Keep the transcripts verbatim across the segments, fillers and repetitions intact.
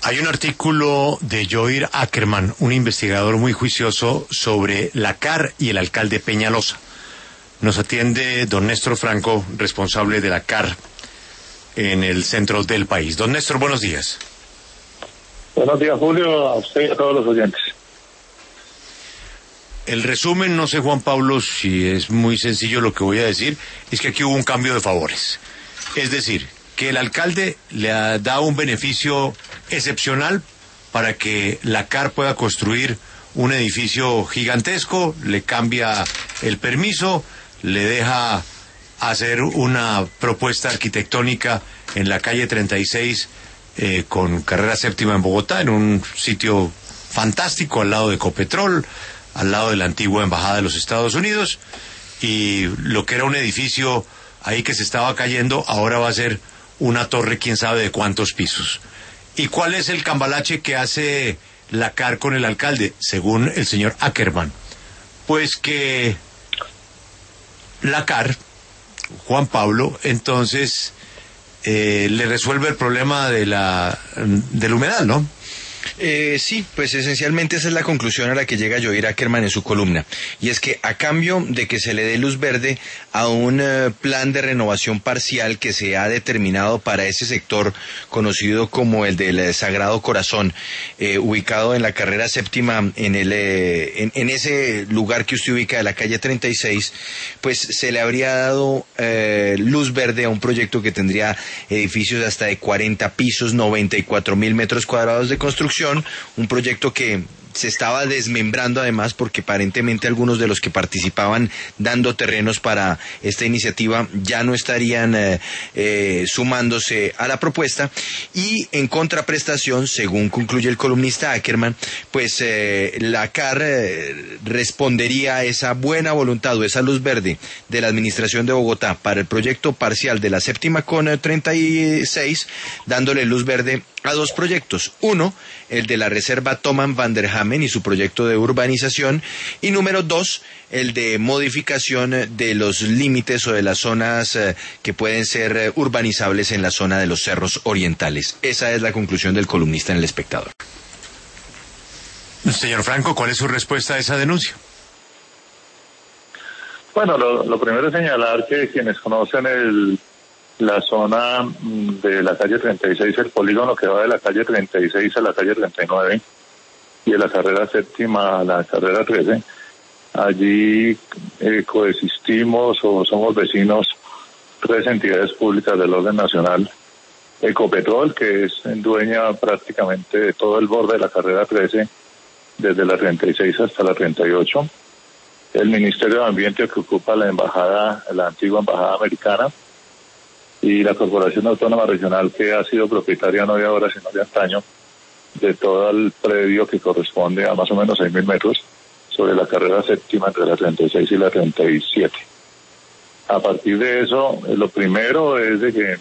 Hay un artículo de Joir Ackerman, un investigador muy juicioso, sobre la C A R y el alcalde Peñalosa. Nos atiende don Néstor Franco, responsable de la C A R en el centro del país. Don Néstor, buenos días. Buenos días, Julio, a usted y a todos los oyentes. El resumen, no sé, Juan Pablo, si es muy sencillo lo que voy a decir, es que aquí hubo un cambio de favores. Es decir, que el alcalde le da un beneficio excepcional para que la C A R pueda construir un edificio gigantesco, le cambia el permiso, le deja hacer una propuesta arquitectónica en la calle treinta y seis eh, con carrera séptima en Bogotá, en un sitio fantástico al lado de Ecopetrol, al lado de la antigua embajada de los Estados Unidos, y lo que era un edificio ahí que se estaba cayendo, ahora va a ser una torre quién sabe de cuántos pisos. ¿Y cuál es el cambalache que hace la C A R con el alcalde, según el señor Ackerman? Pues que la C A R, Juan Pablo, entonces eh, le resuelve el problema de la del humedal, ¿no? Eh, sí, pues esencialmente esa es la conclusión a la que llega Joir Ackerman en su columna, y es que a cambio de que se le dé luz verde a un uh, plan de renovación parcial que se ha determinado para ese sector conocido como el del Sagrado Corazón, eh, ubicado en la carrera séptima, en, el, eh, en, en ese lugar que usted ubica de la calle treinta y seis, pues se le habría dado eh, luz verde a un proyecto que tendría edificios hasta de cuarenta pisos, noventa y cuatro mil metros cuadrados de construcción, un proyecto que se estaba desmembrando además porque aparentemente algunos de los que participaban dando terrenos para esta iniciativa ya no estarían eh, eh, sumándose a la propuesta, y en contraprestación, según concluye el columnista Ackerman, pues eh, la C A R eh, respondería a esa buena voluntad o esa luz verde de la administración de Bogotá para el proyecto parcial de la séptima con eh, treinta y seis, dándole luz verde a dos proyectos. Uno, el de la reserva Thoman van der Hamen y su proyecto de urbanización, y número dos, el de modificación de los límites o de las zonas eh, que pueden ser eh, urbanizables en la zona de los cerros orientales. Esa es la conclusión del columnista en El Espectador. Señor Franco, ¿cuál es su respuesta a esa denuncia? Bueno, lo, lo primero es señalar que quienes conocen el la zona de la calle treinta y seis, el polígono que va de la calle treinta y seis a la calle treinta y nueve y de la carrera séptima a la carrera trece, allí eh, coexistimos o somos vecinos tres entidades públicas del orden nacional: Ecopetrol, que es dueña prácticamente de todo el borde de la carrera trece, desde la treinta y seis hasta la treinta y ocho, el Ministerio de Ambiente, que ocupa la embajada, la antigua embajada americana, y la Corporación Autónoma Regional, que ha sido propietaria no de ahora sino de antaño de todo el predio que corresponde a más o menos seis mil metros sobre la carrera séptima entre la treinta y seis y la treinta y siete. A partir de eso, lo primero es de que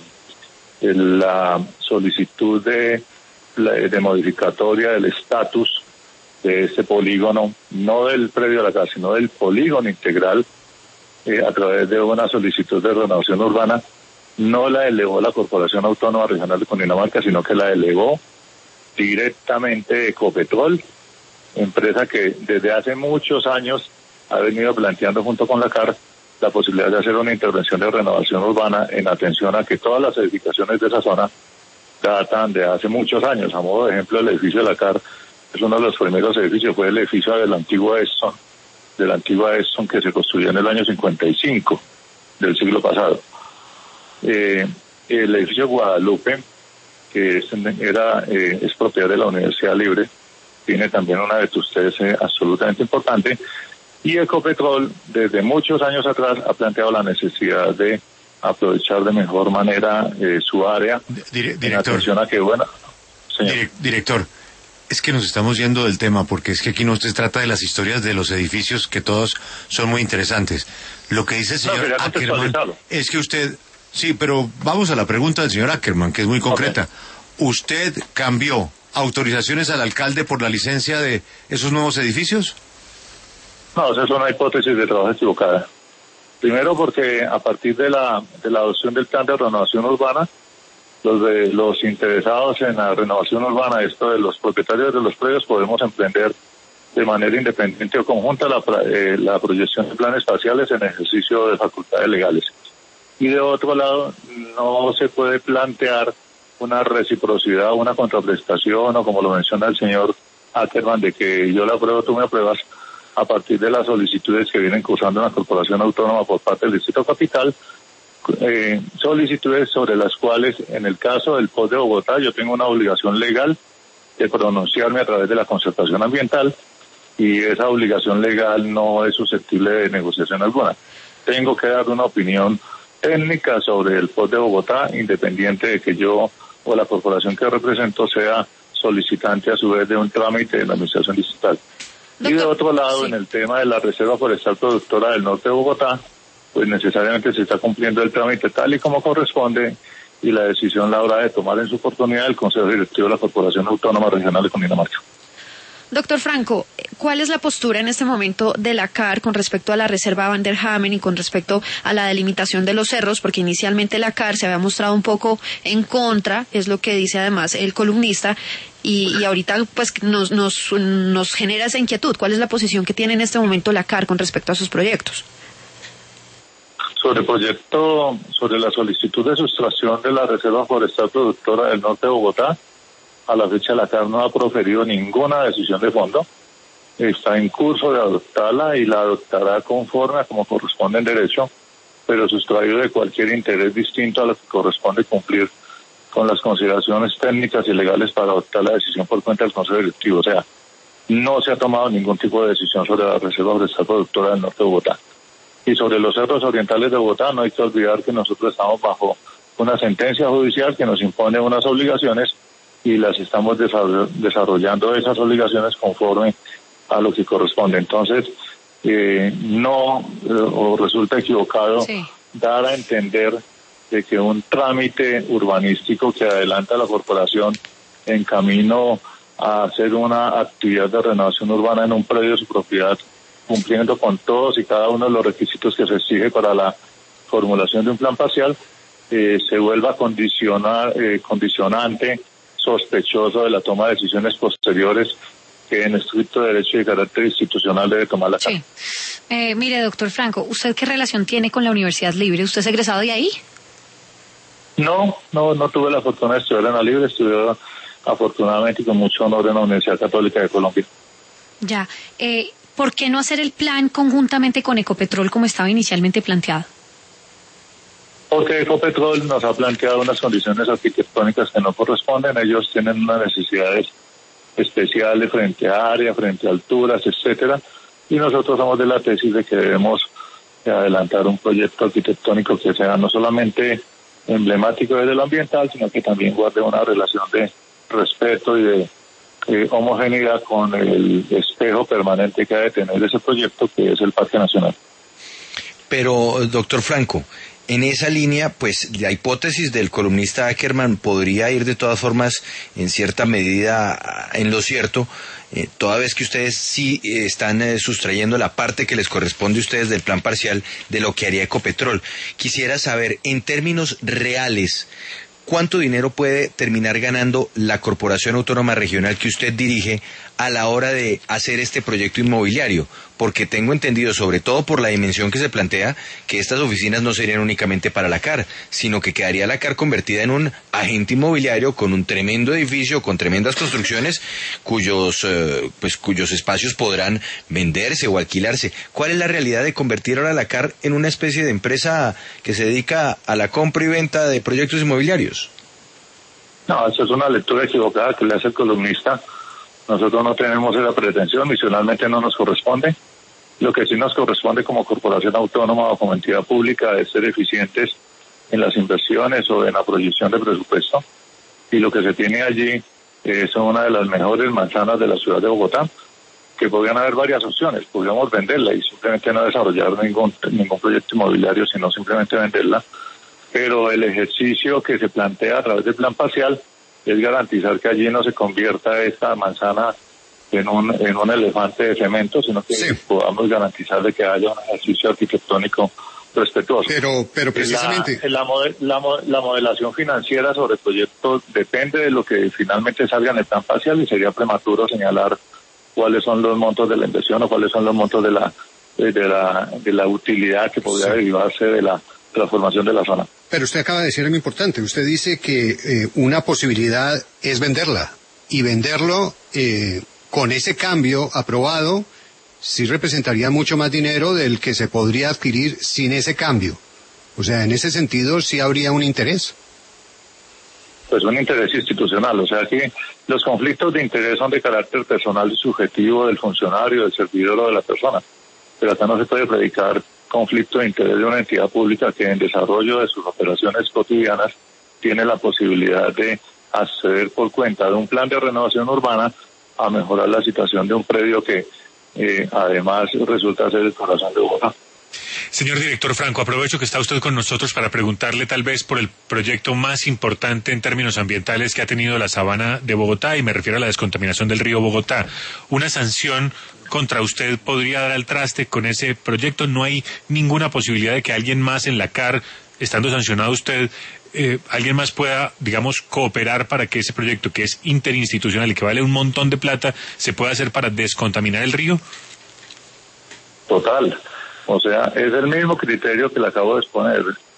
la solicitud de, de modificatoria del estatus de este polígono, no del predio de la casa, sino del polígono integral, eh, a través de una solicitud de renovación urbana, no la elevó la Corporación Autónoma Regional de Cundinamarca, sino que la elevó directamente Ecopetrol, empresa que desde hace muchos años ha venido planteando junto con la C A R la posibilidad de hacer una intervención de renovación urbana en atención a que todas las edificaciones de esa zona datan de hace muchos años. A modo de ejemplo, el edificio de la C A R es uno de los primeros edificios, fue el edificio de la antigua Exxon, de la antigua Exxon, que se construyó en el año cincuenta y cinco del siglo pasado. Eh, el edificio Guadalupe, que es, era, eh, es propiedad de la Universidad Libre, tiene también una vetustez eh, absolutamente importante, y Ecopetrol desde muchos años atrás ha planteado la necesidad de aprovechar de mejor manera eh, su área. Dire- director, en a que, bueno, señor. Dire- director, es que nos estamos yendo del tema, porque es que aquí no se trata de las historias de los edificios, que todos son muy interesantes. Lo que dice el señor no, Ackerman es que usted... Sí, pero vamos a la pregunta del señor Ackerman, que es muy concreta. Okay. ¿Usted cambió autorizaciones al alcalde por la licencia de esos nuevos edificios? No, esa es una hipótesis de trabajo equivocada. Primero porque a partir de la de la adopción del plan de renovación urbana, los de, los interesados en la renovación urbana, esto de los propietarios de los predios, podemos emprender de manera independiente o conjunta la, eh, la proyección de planes parciales en ejercicio de facultades legales. Y de otro lado, no se puede plantear una reciprocidad, una contraprestación, o como lo menciona el señor Ackerman, de que yo la apruebo, tú me apruebas, a partir de las solicitudes que vienen cursando una corporación autónoma por parte del Distrito Capital, eh, solicitudes sobre las cuales, en el caso del P O S de Bogotá, yo tengo una obligación legal de pronunciarme a través de la concertación ambiental, y esa obligación legal no es susceptible de negociación alguna. Tengo que dar una opinión técnica sobre el P O S de Bogotá, independiente de que yo o la corporación que represento sea solicitante a su vez de un trámite de la administración distrital. Doctor, y de otro lado, sí. En el tema de la Reserva Forestal Productora del Norte de Bogotá, pues necesariamente se está cumpliendo el trámite tal y como corresponde, y la decisión la habrá de tomar en su oportunidad el Consejo Directivo de la Corporación Autónoma Regional de Cundinamarca. Doctor Franco, ¿cuál es la postura en este momento de la C A R con respecto a la reserva Van der Hamen y con respecto a la delimitación de los cerros? Porque inicialmente la C A R se había mostrado un poco en contra, es lo que dice además el columnista, y, y ahorita pues nos, nos, nos genera esa inquietud. ¿Cuál es la posición que tiene en este momento la C A R con respecto a sus proyectos? Sobre el proyecto, sobre la solicitud de sustracción de la Reserva Forestal Productora del Norte de Bogotá, a la fecha la C A R no ha proferido ninguna decisión de fondo. Está en curso de adoptarla y la adoptará conforme a como corresponde en derecho, pero sustraído de cualquier interés distinto a lo que corresponde cumplir con las consideraciones técnicas y legales para adoptar la decisión por cuenta del Consejo Directivo. O sea, no se ha tomado ningún tipo de decisión sobre la Reserva Forestal Productora del Norte de Bogotá. Y sobre los cerros orientales de Bogotá, no hay que olvidar que nosotros estamos bajo una sentencia judicial que nos impone unas obligaciones, y las estamos desarrollando esas obligaciones conforme a lo que corresponde. Entonces, eh, no eh, o resulta equivocado sí. dar a entender de que un trámite urbanístico que adelanta la corporación en camino a hacer una actividad de renovación urbana en un predio de su propiedad, cumpliendo con todos y cada uno de los requisitos que se exige para la formulación de un plan parcial, eh, se vuelva condicionar, eh, condicionante, sospechoso de la toma de decisiones posteriores que en estricto derecho y de carácter institucional debe tomar la C A R. Sí. Eh, mire, doctor Franco, ¿usted qué relación tiene con la Universidad Libre? ¿Usted es egresado de ahí? No, no, no tuve la fortuna de estudiar en la Libre, estudié afortunadamente y con mucho honor en la Universidad Católica de Colombia. Ya, eh, ¿por qué no hacer el plan conjuntamente con Ecopetrol como estaba inicialmente planteado? Porque Ecopetrol nos ha planteado unas condiciones arquitectónicas que no corresponden. Ellos tienen unas necesidades especiales frente a área, frente a alturas, etcétera, y nosotros somos de la tesis de que debemos adelantar un proyecto arquitectónico que sea no solamente emblemático desde lo ambiental, sino que también guarde una relación de respeto y de eh, homogeneidad con el espejo permanente que ha de tener ese proyecto, que es el Parque Nacional. Pero, doctor Franco, en esa línea, pues la hipótesis del columnista Ackerman podría ir de todas formas en cierta medida en lo cierto, eh, toda vez que ustedes sí eh, están eh, sustrayendo la parte que les corresponde a ustedes del plan parcial de lo que haría Ecopetrol. Quisiera saber, en términos reales, ¿cuánto dinero puede terminar ganando la Corporación Autónoma Regional que usted dirige a la hora de hacer este proyecto inmobiliario? Porque tengo entendido, sobre todo por la dimensión que se plantea, que estas oficinas no serían únicamente para la C A R, sino que quedaría la C A R convertida en un agente inmobiliario con un tremendo edificio, con tremendas construcciones, cuyos, eh, pues, cuyos espacios podrán venderse o alquilarse. ¿Cuál es la realidad de convertir ahora la C A R en una especie de empresa que se dedica a la compra y venta de proyectos inmobiliarios? No, eso es una lectura equivocada que le hace el columnista. Nosotros no tenemos esa pretensión, misionalmente no nos corresponde. Lo que sí nos corresponde como corporación autónoma o como entidad pública es ser eficientes en las inversiones o en la proyección de presupuesto. Y lo que se tiene allí es una de las mejores manzanas de la ciudad de Bogotá, que podrían haber varias opciones. Podríamos venderla y simplemente no desarrollar ningún, ningún proyecto inmobiliario, sino simplemente venderla. Pero el ejercicio que se plantea a través del plan parcial es garantizar que allí no se convierta esta manzana en un en un elefante de cemento, sino que sí. podamos garantizar de que haya un ejercicio arquitectónico respetuoso. Pero, pero precisamente... La, la, model, la, la modelación financiera sobre proyectos depende de lo que finalmente salga en el plan parcial y sería prematuro señalar cuáles son los montos de la inversión o cuáles son los montos de la de la, de la utilidad que podría sí. derivarse de la transformación de la zona. Pero usted acaba de decir algo importante. Usted dice que eh, una posibilidad es venderla y venderlo eh, con ese cambio aprobado sí representaría mucho más dinero del que se podría adquirir sin ese cambio. O sea, en ese sentido sí habría un interés. Pues un interés institucional, o sea que los conflictos de interés son de carácter personal y subjetivo del funcionario, del servidor o de la persona. Pero acá no se puede predicar conflicto de interés de una entidad pública que en desarrollo de sus operaciones cotidianas tiene la posibilidad de acceder por cuenta de un plan de renovación urbana a mejorar la situación de un predio que eh, además resulta ser el corazón de Bogotá. Señor director Franco, aprovecho que está usted con nosotros para preguntarle tal vez por el proyecto más importante en términos ambientales que ha tenido la Sabana de Bogotá, y me refiero a la descontaminación del río Bogotá. ¿Una sanción contra usted podría dar al traste con ese proyecto? ¿No hay ninguna posibilidad de que alguien más en la C A R, estando sancionado usted, eh, alguien más pueda, digamos, cooperar para que ese proyecto, que es interinstitucional y que vale un montón de plata, se pueda hacer para descontaminar el río? Total. O sea, es el mismo criterio que le acabo de exponer.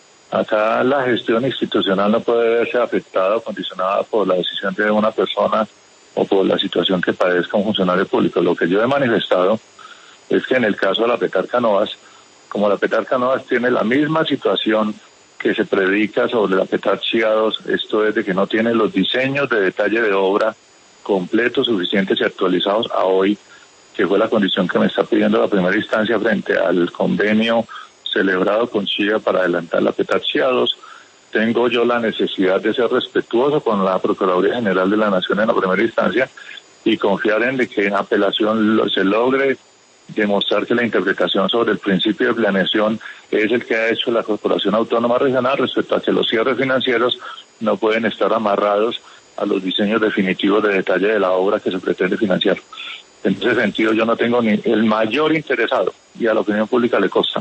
Acá la gestión institucional no puede verse afectada o condicionada por la decisión de una persona o por la situación que padezca un funcionario público. Lo que yo he manifestado es que en el caso de la Petarca Novas, como la Petarca Novas tiene la misma situación que se predica sobre la Petarchía dos, esto es de que no tiene los diseños de detalle de obra completos, suficientes y actualizados a hoy, que fue la condición que me está pidiendo la primera instancia frente al convenio celebrado con Chía para adelantar la Petarchía dos, tengo yo la necesidad de ser respetuoso con la Procuraduría General de la Nación en la primera instancia y confiar en de que en apelación lo, se logre demostrar que la interpretación sobre el principio de planeación es el que ha hecho la Corporación Autónoma Regional respecto a que los cierres financieros no pueden estar amarrados a los diseños definitivos de detalle de la obra que se pretende financiar. En ese sentido yo no tengo ni el mayor interesado, y a la opinión pública le consta.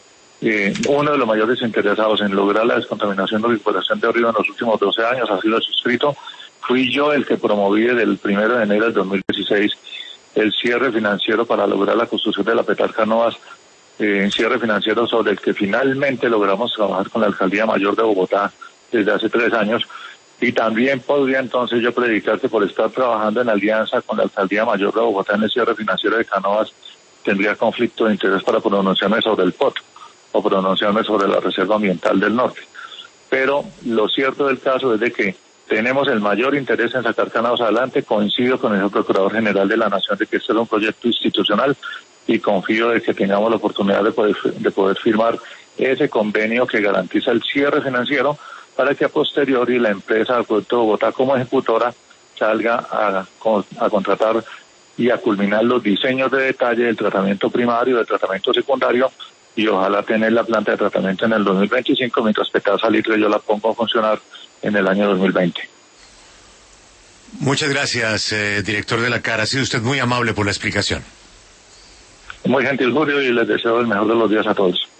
Eh, uno de los mayores interesados en lograr la descontaminación de recuperación de río en los últimos doce años, ha sido suscrito. Fui yo el que promoví desde el primero de enero del dos mil dieciséis el cierre financiero para lograr la construcción de la Petarca Novas, eh, cierre financiero sobre el que finalmente logramos trabajar con la Alcaldía Mayor de Bogotá desde hace tres años. Y también podría entonces yo predicar que por estar trabajando en alianza con la Alcaldía Mayor de Bogotá en el cierre financiero de Canovas, tendría conflicto de interés para pronunciarme sobre el P O T o pronunciarme sobre la Reserva Ambiental del Norte. Pero lo cierto del caso es de que tenemos el mayor interés en sacar Canovas adelante. Coincido con el Procurador General de la Nación de que este es un proyecto institucional y confío de que tengamos la oportunidad de poder, de poder firmar ese convenio que garantiza el cierre financiero para que a posteriori la empresa Acueducto de Bogotá como ejecutora salga a, a contratar y a culminar los diseños de detalle del tratamiento primario, del tratamiento secundario, y ojalá tener la planta de tratamiento en el dos mil veinticinco, mientras Petar Salitre yo la pongo a funcionar en el año dos mil veinte. Muchas gracias, eh, director de la C A R. Ha sido usted muy amable por la explicación. Muy gentil, Julio, y les deseo el mejor de los días a todos.